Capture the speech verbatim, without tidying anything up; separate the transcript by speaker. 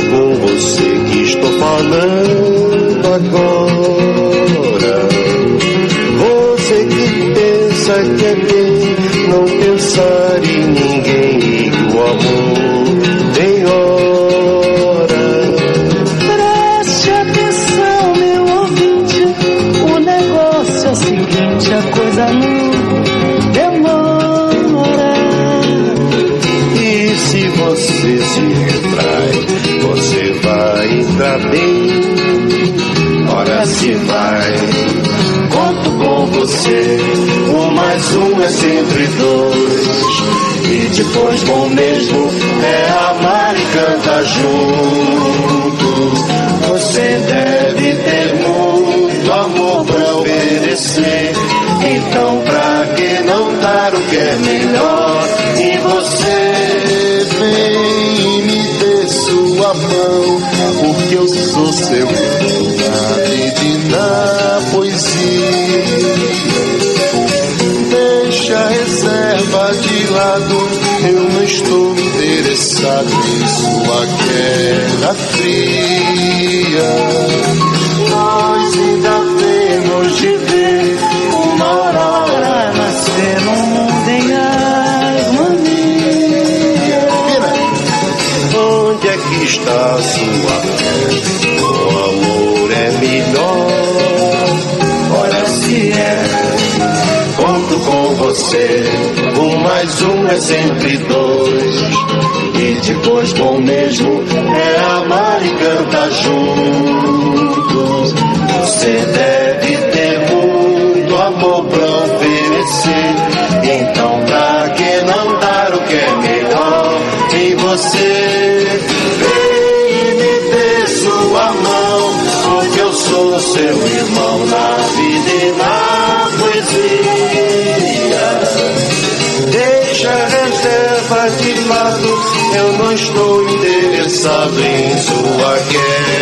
Speaker 1: com você que estou falando agora. Você que pensa que é bem não pensar em ninguém e que o amor tem hora.
Speaker 2: Preste atenção, meu ouvinte, o negócio é o seguinte, a coisa não demora.
Speaker 1: E se você se retrai, você vai entrar bem. Ora se vai, conto com você, um mais um é sempre dois. E depois bom mesmo é amar e cantar juntos. Você deve ter muito amor pra oferecer, então pra que não dar o que é melhor? E você vem e me dê sua mão, porque eu sou seu irmão na vida e na poesia. Deixa a reserva de lado, eu não estou interessado em sua guerra fria. Nós ainda temos de ver uma aurora nascer no mundo em harmonia. Onde é que está a sua fé? O amor é melhor. Ora se é, conto com você, um mais um é sempre dois. E depois bom mesmo é amar e cantar juntos. Você deve ter muito amor pra oferecer, então pra que não dar o que é melhor? E você vem e me dê sua mão, porque eu sou seu irmão na vida e na poesia. Deixa a reserva de lado, eu não estou interessado em sua guerra.